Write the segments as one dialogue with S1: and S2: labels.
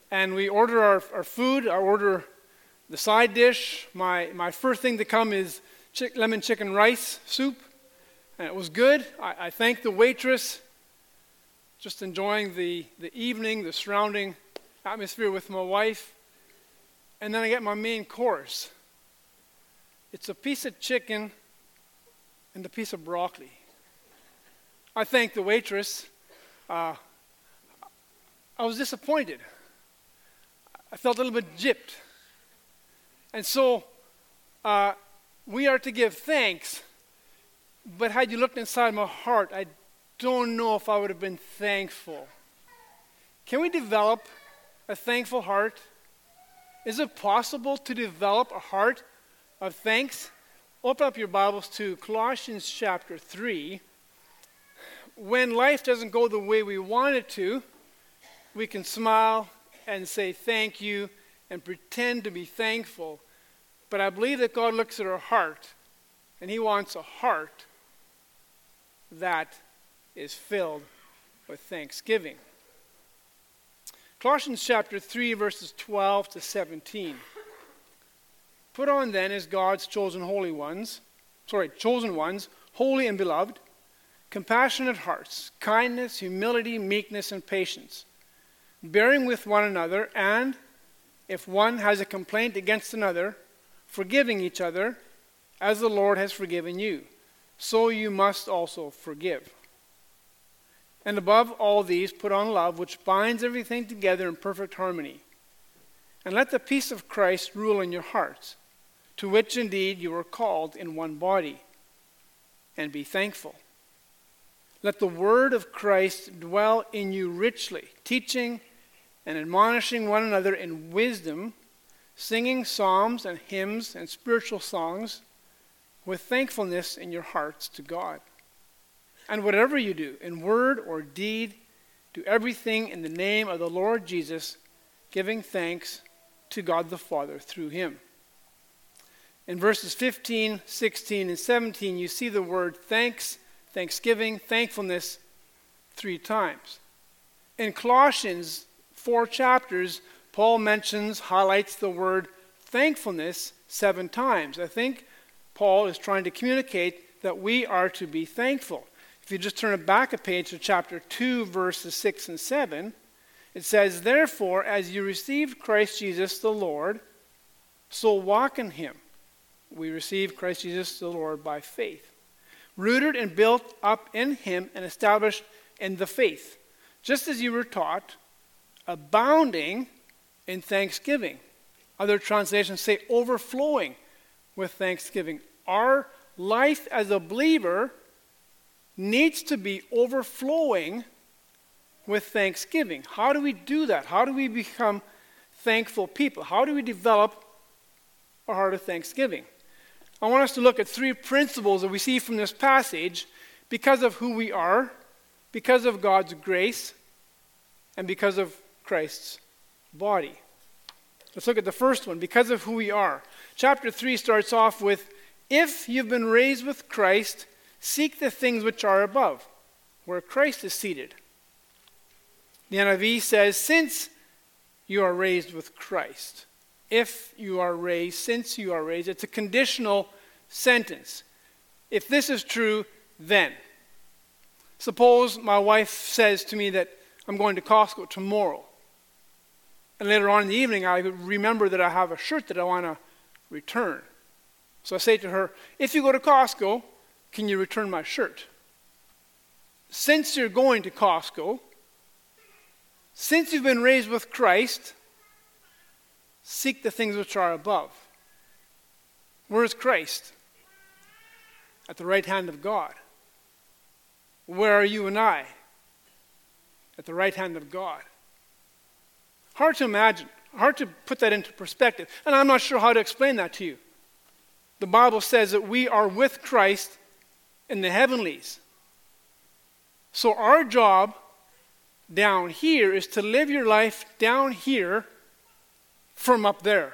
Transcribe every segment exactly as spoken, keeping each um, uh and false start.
S1: and we order our, our food. I order the side dish. My, my first thing to come is chick, lemon chicken rice soup, and it was good. I, I thanked the waitress, just enjoying the, the evening, the surrounding atmosphere with my wife. And then I get my main course. It's a piece of chicken and a piece of broccoli. I thanked the waitress. Uh, I was disappointed. I felt a little bit gypped. And so uh, we are to give thanks, but had you looked inside my heart, I don't know if I would have been thankful. Can we develop a thankful heart? Is it possible to develop a heart of thanks? Open up your Bibles to Colossians chapter three. When life doesn't go the way we want it to, we can smile and say thank you and pretend to be thankful. But I believe that God looks at our heart, and He wants a heart that is filled with thanksgiving. Colossians chapter three, verses twelve to seventeen. Put on then as God's chosen holy ones, sorry, chosen ones, holy and beloved, compassionate hearts, kindness, humility, meekness, and patience, bearing with one another, and if one has a complaint against another, forgiving each other, as the Lord has forgiven you, so you must also forgive. And above all these, put on love, which binds everything together in perfect harmony. And let the peace of Christ rule in your hearts, to which indeed you are called in one body, and be thankful. Let the word of Christ dwell in you richly, teaching and admonishing one another in wisdom, singing psalms and hymns and spiritual songs with thankfulness in your hearts to God. And whatever you do, in word or deed, do everything in the name of the Lord Jesus, giving thanks to God the Father through Him. In verses fifteen, sixteen, and seventeen, you see the word thanks, thanksgiving, thankfulness three times. In Colossians, four chapters, Paul mentions, highlights the word thankfulness seven times. I think Paul is trying to communicate that we are to be thankful. If you just turn it back a page to chapter two, verses six and seven, it says, therefore, as you received Christ Jesus the Lord, so walk in Him. We receive Christ Jesus the Lord by faith, rooted and built up in Him and established in the faith, just as you were taught, abounding in thanksgiving. Other translations say overflowing with thanksgiving. Our life as a believer needs to be overflowing with thanksgiving. How do we do that? How do we become thankful people? How do we develop a heart of thanksgiving? I want us to look at three principles that we see from this passage because of who we are, because of God's grace, and because of Christ's body. Let's look at the first one, because of who we are. Chapter three starts off with, if you've been raised with Christ, seek the things which are above, where Christ is seated. The N I V says, since you are raised with Christ. If you are raised, since you are raised. It's a conditional sentence. If this is true, then. Suppose my wife says to me that I'm going to Costco tomorrow. And later on in the evening, I remember that I have a shirt that I want to return. So I say to her, if you go to Costco, can you return my shirt? Since you're going to Costco, since you've been raised with Christ, seek the things which are above. Where is Christ? At the right hand of God. Where are you and I? At the right hand of God. Hard to imagine, hard to put that into perspective. And I'm not sure how to explain that to you. The Bible says that we are with Christ in the heavenlies. So our job down here is to live your life down here from up there.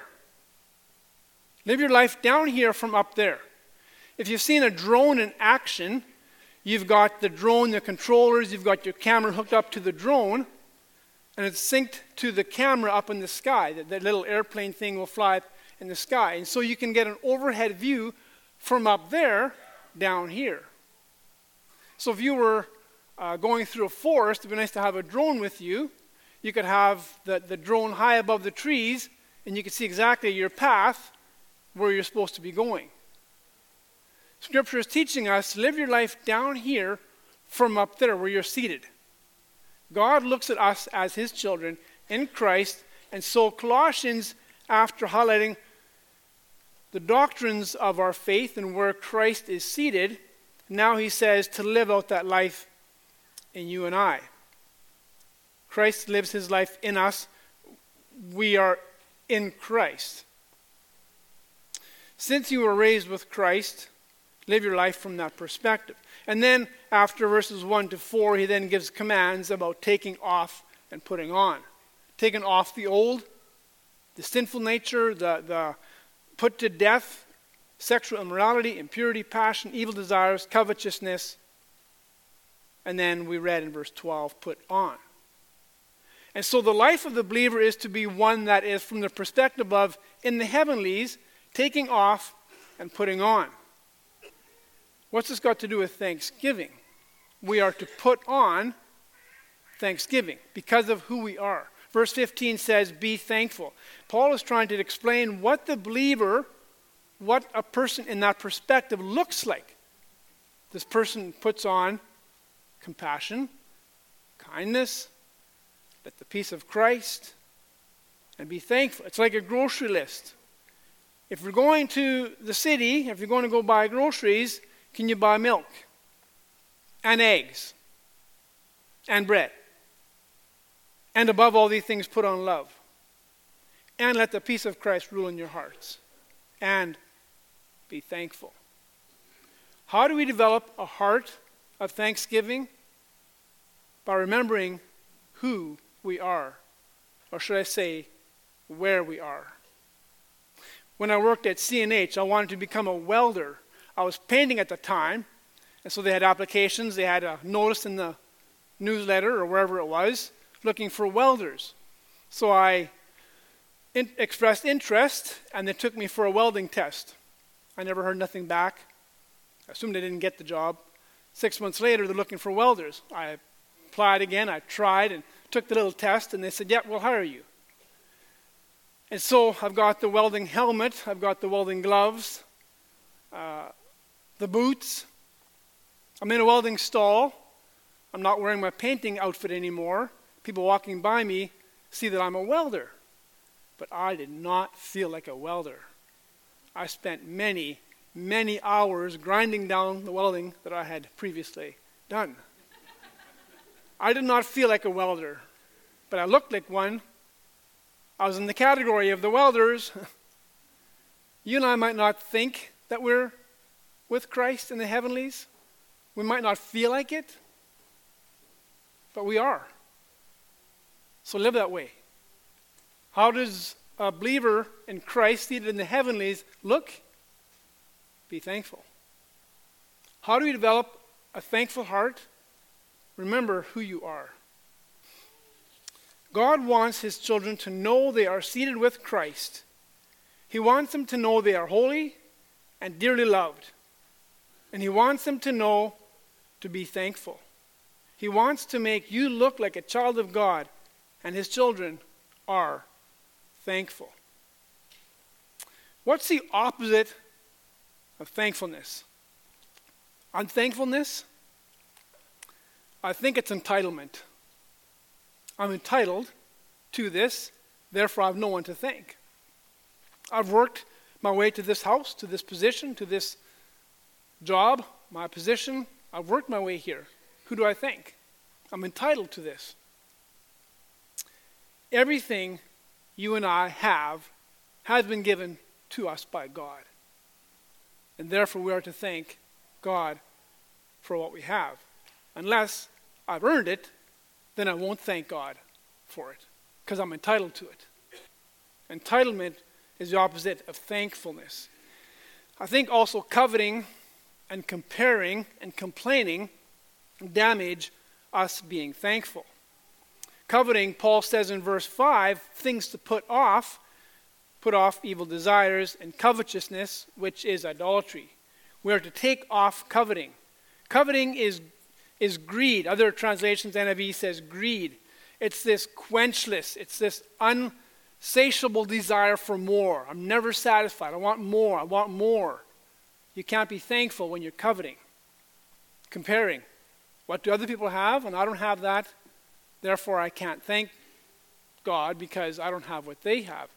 S1: Live your life down here from up there. If you've seen a drone in action, you've got the drone, the controllers, you've got your camera hooked up to the drone. And it's synced to the camera up in the sky. That, that little airplane thing will fly in the sky. And so you can get an overhead view from up there down here. So if you were uh, going through a forest, it'd be nice to have a drone with you. You could have the, the drone high above the trees, and you could see exactly your path where you're supposed to be going. Scripture is teaching us to live your life down here from up there where you're seated. God looks at us as his children in Christ, and so Colossians, after highlighting the doctrines of our faith and where Christ is seated, now he says to live out that life in you and I. Christ lives his life in us. We are in Christ. Since you were raised with Christ, live your life from that perspective. And then after verses one to four, he then gives commands about taking off and putting on. Taking off the old, the sinful nature, the, the put to death, sexual immorality, impurity, passion, evil desires, covetousness. And then we read in verse twelve, put on. And so the life of the believer is to be one that is from the perspective of, in the heavenlies, taking off and putting on. What's this got to do with thanksgiving? We are to put on thanksgiving because of who we are. Verse fifteen says, be thankful. Paul is trying to explain what the believer, what a person in that perspective looks like. This person puts on compassion, kindness, let the peace of Christ, and be thankful. It's like a grocery list. If you're going to the city, if you're going to go buy groceries, can you buy milk and eggs and bread? And above all these things, put on love. And let the peace of Christ rule in your hearts. And be thankful. How do we develop a heart of thanksgiving? By remembering who we are. Or should I say, where we are. When I worked at C and H, I wanted to become a welder. I was painting at the time, and so they had applications. They had a notice in the newsletter or wherever it was, looking for welders. So I in- expressed interest, and they took me for a welding test. I never heard nothing back. I assumed I didn't get the job. Six months later, they're looking for welders. I applied again. I tried and took the little test, and they said, yeah, we'll hire you. And so I've got the welding helmet. I've got the welding gloves, uh, the boots. I'm in a welding stall. I'm not wearing my painting outfit anymore. People walking by me see that I'm a welder. But I did not feel like a welder. I spent many, many hours grinding down the welding that I had previously done. I did not feel like a welder, but I looked like one. I was in the category of the welders. You and I might not think that we're with Christ in the heavenlies. We might not feel like it, but we are. So live that way. How does a believer in Christ seated in the heavenlies look? Be thankful. How do we develop a thankful heart? Remember who you are. God wants his children to know they are seated with Christ. He wants them to know they are holy and dearly loved. And he wants them to know to be thankful. He wants to make you look like a child of God, and his children are thankful. What's the opposite of thankfulness? Unthankfulness? I think it's entitlement. I'm entitled to this, therefore I have no one to thank. I've worked my way to this house, to this position, to this job, my position. I've worked my way here. Who do I thank? I'm entitled to this. Everything you and I have has been given to us by God. And therefore we are to thank God for what we have. Unless I've earned it, then I won't thank God for it, because I'm entitled to it. Entitlement is the opposite of thankfulness. I think also coveting and comparing and complaining damage us being thankful. Coveting, Paul says in verse five, things to put off, put off evil desires and covetousness, which is idolatry. We are to take off coveting. Coveting is, is greed. Other translations, N I V says greed. It's this quenchless, it's this unsatiable desire for more. I'm never satisfied. I want more. I want more. You can't be thankful when you're coveting. Comparing. What do other people have? And I don't have that. Therefore, I can't thank God because I don't have what they have.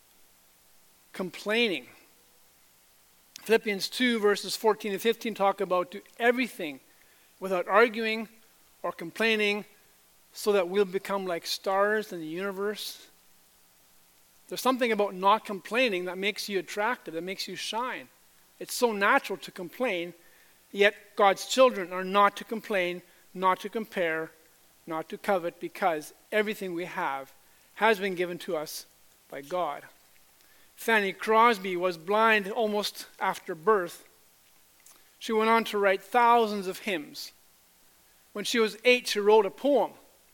S1: Complaining. Philippians two, verses fourteen and fifteen talk about do everything without arguing or complaining so that we'll become like stars in the universe. There's something about not complaining that makes you attractive, that makes you shine. It's so natural to complain, yet God's children are not to complain, not to compare, not to covet, because everything we have has been given to us by God. Fanny Crosby was blind almost after birth. She went on to write thousands of hymns. When she was eight, she wrote a poem.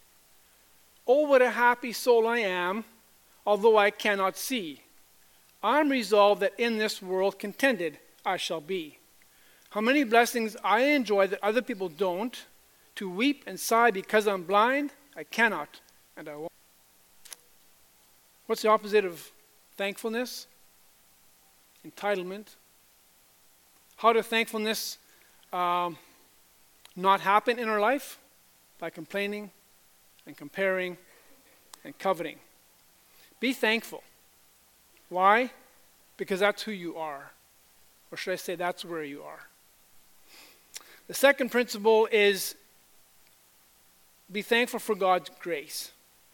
S1: Oh, what a happy soul I am, although I cannot see. I'm resolved that in this world contented I shall be. How many blessings I enjoy that other people don't. To weep and sigh because I'm blind, I cannot and I won't. What's the opposite of thankfulness? Entitlement. How does thankfulness um, not happen in our life? By complaining and comparing and coveting. Be thankful. Why? Because that's who you are. Or should I say that's where you are. The second principle is be thankful for God's grace.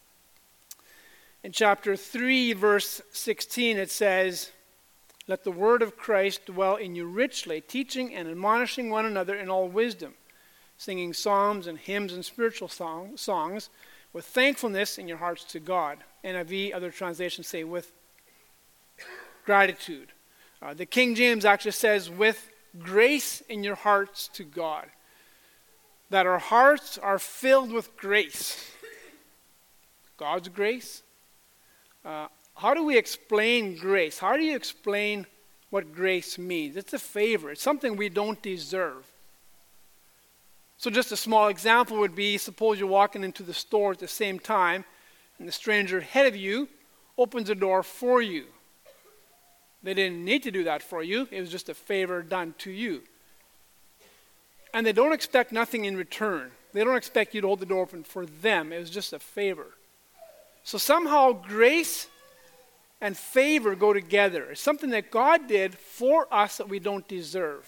S1: In chapter three, verse sixteen, it says, let the word of Christ dwell in you richly, teaching and admonishing one another in all wisdom, singing psalms and hymns and spiritual song, songs with thankfulness in your hearts to God. N I V, other translations say with gratitude. Uh, the King James actually says with grace in your hearts to God. That our hearts are filled with grace. God's grace. Uh, how do we explain grace? How do you explain what grace means? It's a favor. It's something we don't deserve. So just a small example would be, suppose you're walking into the store at the same time, and the stranger ahead of you opens the door for you. They didn't need to do that for you. It was just a favor done to you. And they don't expect nothing in return. They don't expect you to hold the door open for them. It was just a favor. So somehow grace and favor go together. It's something that God did for us that we don't deserve.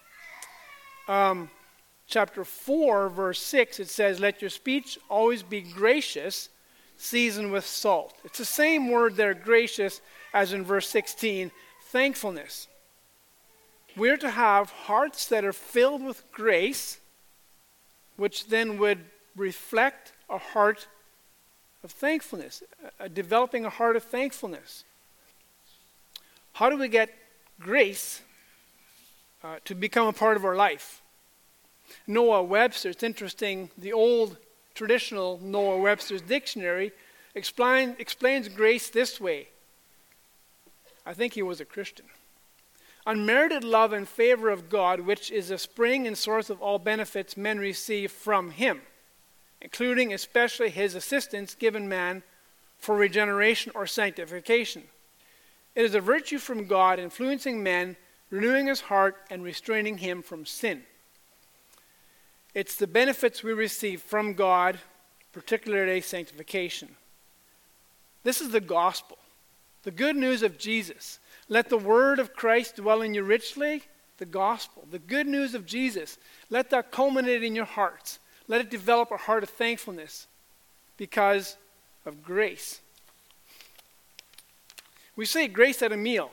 S1: Um, chapter four, verse six, it says, let your speech always be gracious, seasoned with salt. It's the same word there, gracious, as in verse sixteen, thankfulness. We're to have hearts that are filled with grace, which then would reflect a heart of thankfulness, uh, developing a heart of thankfulness. How do we get grace uh, to become a part of our life? Noah Webster, it's interesting, the old traditional Noah Webster's dictionary explain, explains grace this way. I think he was a Christian. Unmerited love and favor of God, which is a spring and source of all benefits men receive from him, including especially his assistance given man for regeneration or sanctification. It is a virtue from God influencing man, renewing his heart, and restraining him from sin. It's the benefits we receive from God, particularly sanctification. This is the gospel, the good news of Jesus. Let the word of Christ dwell in you richly, the gospel, the good news of Jesus. Let that culminate in your hearts. Let it develop a heart of thankfulness because of grace. We say grace at a meal.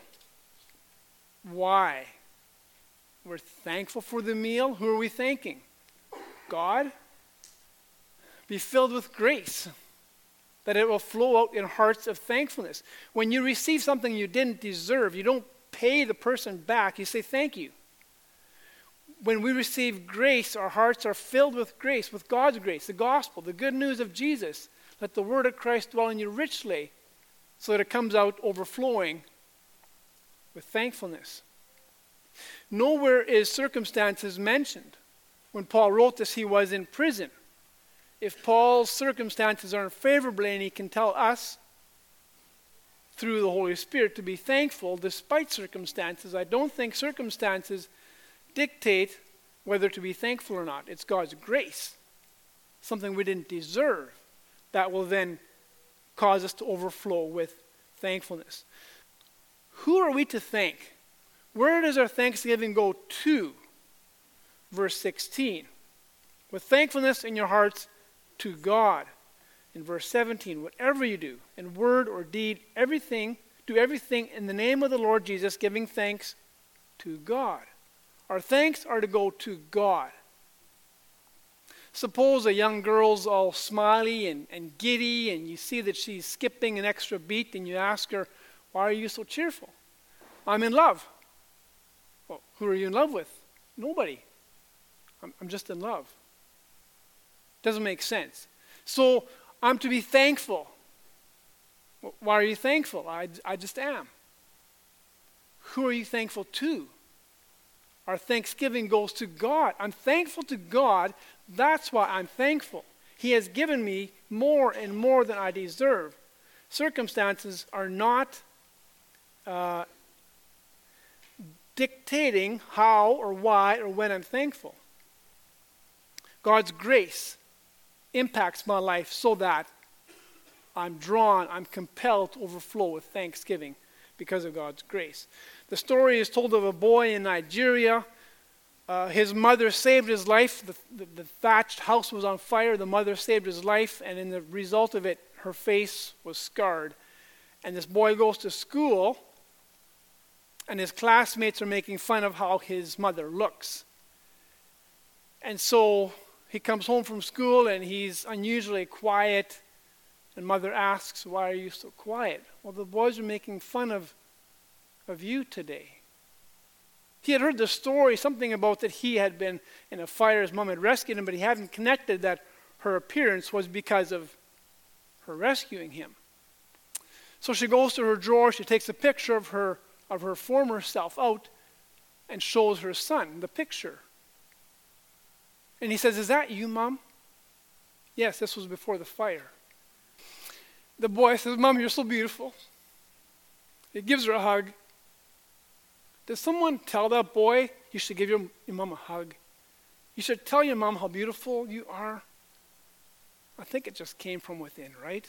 S1: Why? We're thankful for the meal. Who are we thanking? God. Be filled with grace, that it will flow out in hearts of thankfulness. When you receive something you didn't deserve, you don't pay the person back, you say thank you. When we receive grace, our hearts are filled with grace, with God's grace, the gospel, the good news of Jesus. Let the word of Christ dwell in you richly so that it comes out overflowing with thankfulness. Nowhere is circumstances mentioned. When Paul wrote this, he was in prison. If Paul's circumstances aren't favorable and he can tell us through the Holy Spirit to be thankful despite circumstances, I don't think circumstances dictate whether to be thankful or not. It's God's grace, something we didn't deserve, that will then cause us to overflow with thankfulness. Who are we to thank? Where does our thanksgiving go to? Verse sixteen. With thankfulness in your hearts to God. In verse seventeen, whatever you do, in word or deed, everything, do everything in the name of the Lord Jesus, giving thanks to God. Our thanks are to go to God. Suppose a young girl's all smiley and, and giddy, and you see that she's skipping an extra beat, and you ask her, why are you so cheerful? I'm in love. Well, who are you in love with? Nobody. I'm, I'm just in love. Doesn't make sense. So I'm to be thankful. Well, why are you thankful? I, I just am. Who are you thankful to? Our thanksgiving goes to God. I'm thankful to God. That's why I'm thankful. He has given me more and more than I deserve. Circumstances are not uh, dictating how or why or when I'm thankful. God's grace impacts my life so that I'm drawn, I'm compelled to overflow with thanksgiving because of God's grace. The story is told of a boy in Nigeria. Uh, his mother saved his life. The, the, the thatched house was on fire. The mother saved his life, and in the result of it, her face was scarred. And this boy goes to school, and his classmates are making fun of how his mother looks. And so he comes home from school, and he's unusually quiet. And mother asks, why are you so quiet? Well, the boys are making fun of, of you today. He had heard the story, something about that he had been in a fire, his mom had rescued him, but he hadn't connected that her appearance was because of her rescuing him. So she goes to her drawer, she takes a picture of her, of her former self out and shows her son the picture. And he says, is that you, Mom? Yes, this was before the fire. The boy says, Mom, you're so beautiful. He gives her a hug. Does someone tell that boy, you should give your, your mom a hug? You should tell your mom how beautiful you are? I think it just came from within, right?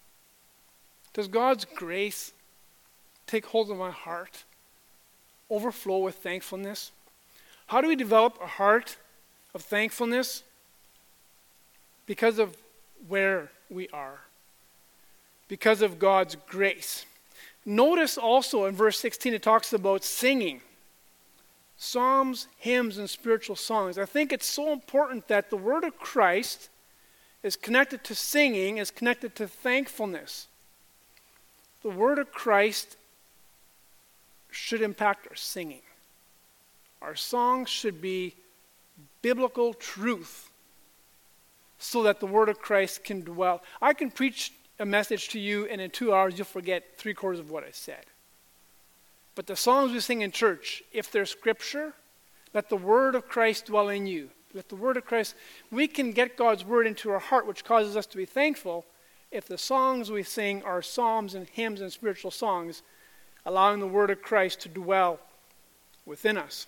S1: Does God's grace take hold of my heart, overflow with thankfulness? How do we develop a heart of thankfulness? Because of where we are. Because of God's grace. Notice also in verse sixteen it talks about singing. Psalms, hymns, and spiritual songs. I think it's so important that the word of Christ is connected to singing, is connected to thankfulness. The word of Christ should impact our singing. Our songs should be biblical truth so that the word of Christ can dwell. I can preach a message to you, and in two hours you'll forget three quarters of what I said. But the songs we sing in church, if they're scripture, let the word of Christ dwell in you. Let the word of Christ, we can get God's word into our heart, which causes us to be thankful if the songs we sing are psalms and hymns and spiritual songs, allowing the word of Christ to dwell within us.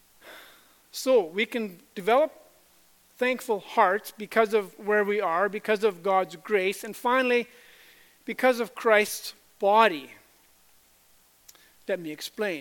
S1: So we can develop thankful hearts because of where we are, because of God's grace, and finally, because of Christ's body. Let me explain.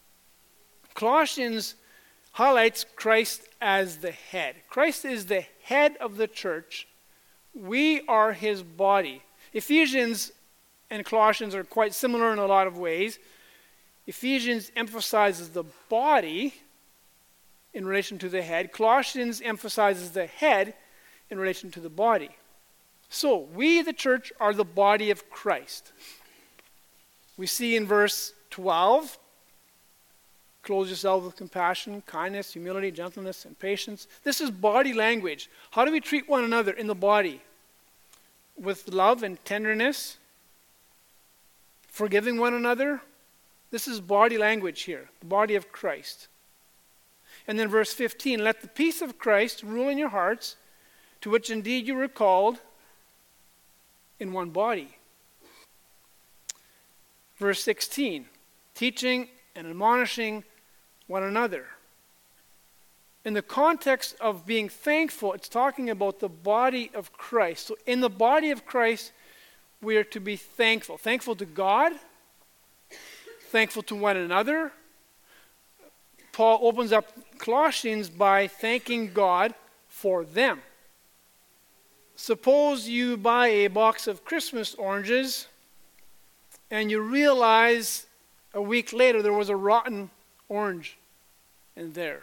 S1: Colossians highlights Christ as the head. Christ is the head of the church. We are his body. Ephesians and Colossians are quite similar in a lot of ways. Ephesians emphasizes the body in relation to the head. Colossians emphasizes the head in relation to the body. So, we, the church, are the body of Christ. We see in verse twelve, clothe yourself with compassion, kindness, humility, gentleness, and patience. This is body language. How do we treat one another in the body? with love and tenderness, forgiving one another. This is body language here, the body of Christ. And then verse fifteen, let the peace of Christ rule in your hearts, to which indeed you were called in one body. Verse sixteen, teaching and admonishing one another. In the context of being thankful, it's talking about the body of Christ. So in the body of Christ, we are to be thankful. Thankful to God, thankful to one another. Paul opens up Colossians by thanking God for them. Suppose you buy a box of Christmas oranges and you realize a week later there was a rotten orange in there.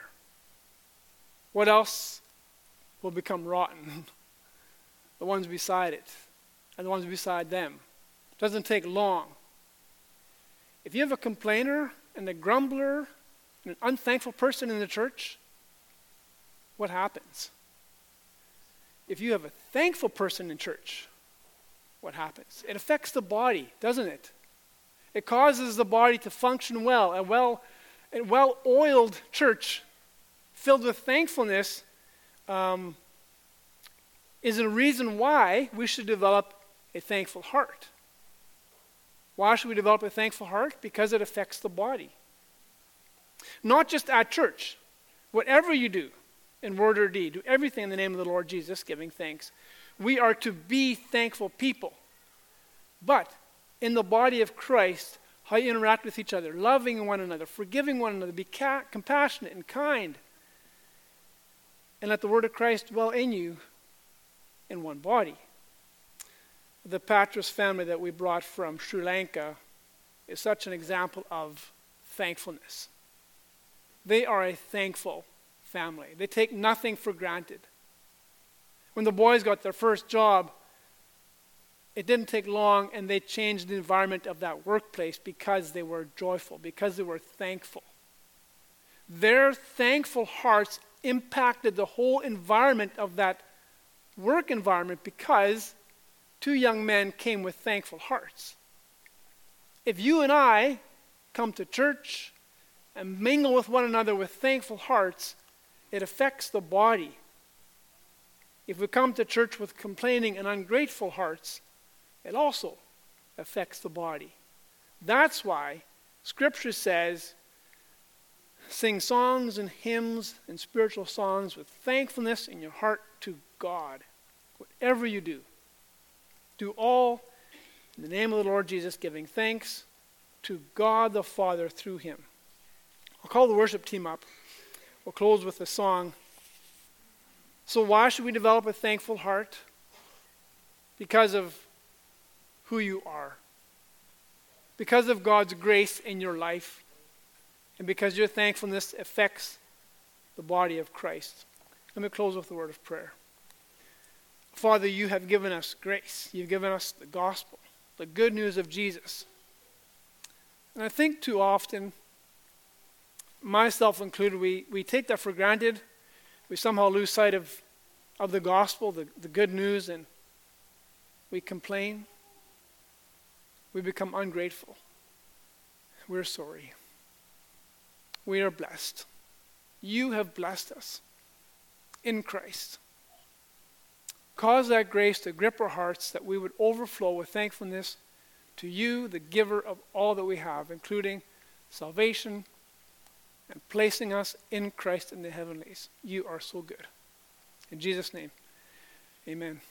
S1: What else will become rotten? The ones beside it and the ones beside them. It doesn't take long. If you have a complainer and a grumbler, an unthankful person in the church, what happens? If you have a thankful person in church, what happens? It affects the body, doesn't it? It causes the body to function well. A well, a well-oiled church filled with thankfulness um, is a reason why we should develop a thankful heart. Why should we develop a thankful heart? Because it affects the body. Not just at church. Whatever you do, in word or deed, do everything in the name of the Lord Jesus, giving thanks. We are to be thankful people. But in the body of Christ, how you interact with each other, loving one another, forgiving one another, be ca- compassionate and kind. And let the word of Christ dwell in you in one body. The Patras family that we brought from Sri Lanka is such an example of thankfulness. They are a thankful family. They take nothing for granted. When the boys got their first job, it didn't take long and they changed the environment of that workplace because they were joyful, because they were thankful. Their thankful hearts impacted the whole environment of that work environment because two young men came with thankful hearts. If you and I come to church and mingle with one another with thankful hearts, it affects the body. If we come to church with complaining and ungrateful hearts, it also affects the body. That's why Scripture says, sing songs and hymns and spiritual songs with thankfulness in your heart to God. Whatever you do, do all in the name of the Lord Jesus, giving thanks to God the Father through him. I'll call the worship team up. We'll close with a song. So why should we develop a thankful heart? Because of who you are. Because of God's grace in your life. And because your thankfulness affects the body of Christ. Let me close with a word of prayer. Father, you have given us grace. You've given us the gospel, the good news of Jesus. And I think too often, myself included, we, we take that for granted. We somehow lose sight of, of the gospel, the, the good news, and we complain. We become ungrateful. We're sorry. We are blessed. You have blessed us in Christ. Cause that grace to grip our hearts that we would overflow with thankfulness to you, the giver of all that we have, including salvation and placing us in Christ in the heavenlies. You are so good. In Jesus' name, amen.